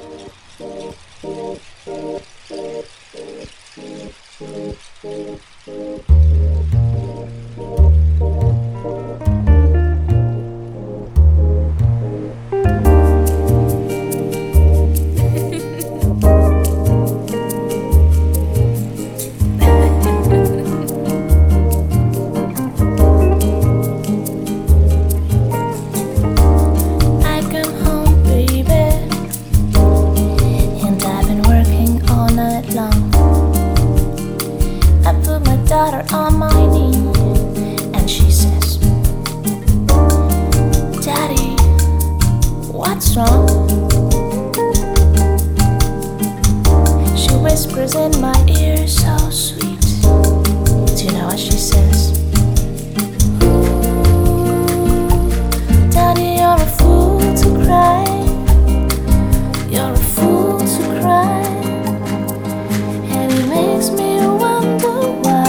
Daughter on my knee, and she says, Daddy, what's wrong? She whispers in my ear so sweet. Do you know what she says? Daddy, you're a fool to cry. You're a fool to cry. And it makes me wonder why.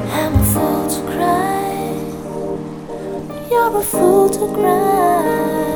You're a fool to cry.